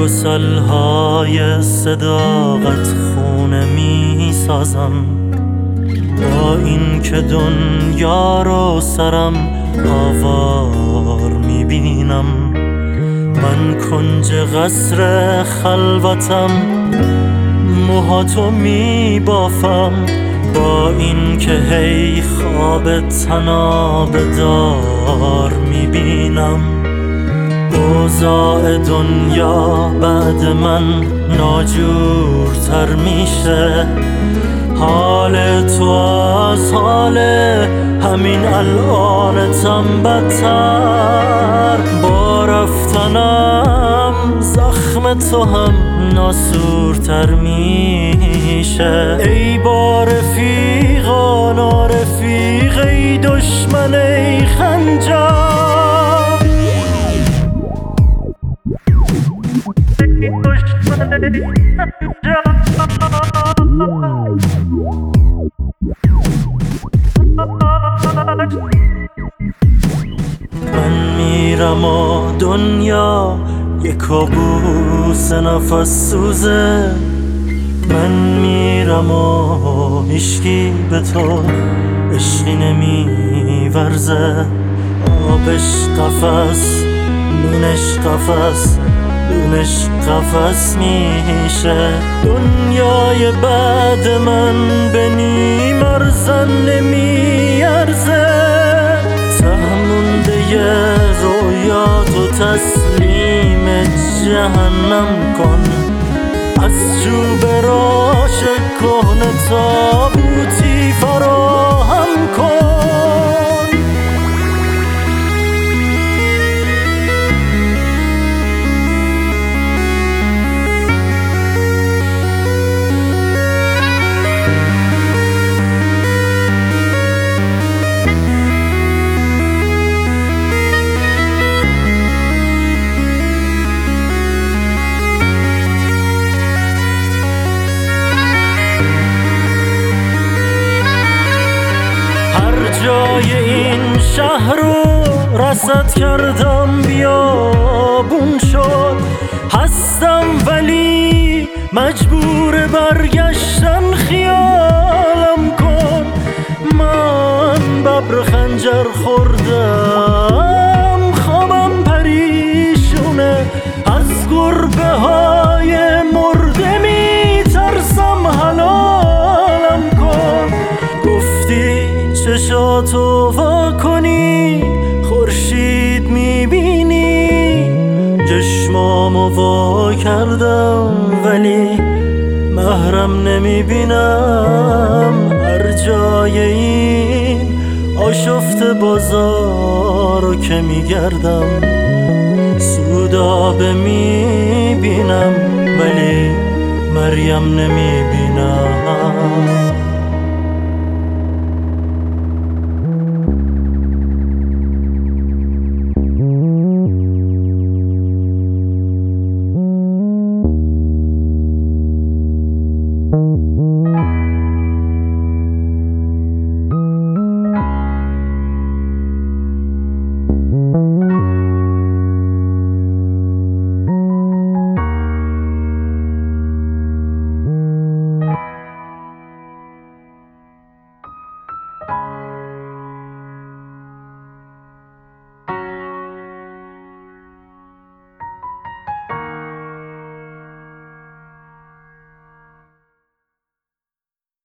گسل‌های صداقت خونه می سازم، با این که دنیا رو سرم آوار می بینم. من کنج قصر خلوتم، موهاتو می بافم، با این که هی خواب تناب دار می بینم. اوضاع دنیا بعد من ناجورتر میشه، حال تو از حال همین الانتم بدتر. با رفتنم زخم تو هم ناسورتر میشه. ای با رفیقا نارفیق، ای دشمن ای خنجر، من میرم و دنیا یک کابوس نفس سوزه. من میرم و هیچکی به تو عشقی نمیورزه. آبش قفس، نونش قفس، دونش قفس میشه. دنیای بعد من به نیم ارزن نمیارزه. سهمونده ی رویاتو تسلیم جهنم کن، از چوب راش کهنه تابوتی فراهم کن. جای این شهر رو رصد کردم، بیابون شد. هستم ولی مجبور برگشتن، خیالم کن. من ببر خنجر خوردم، خوابم پریشونه. از گربه های مرده می ترسم، حلالم کن. گفتی چشاتو وا کنی خورشید میبینی، چشمامو وا کردم ولی محرم نمیبینم. هر جای این آشفت بازارو که میگردم، سودابه میبینم ولی مریم نمیبینم.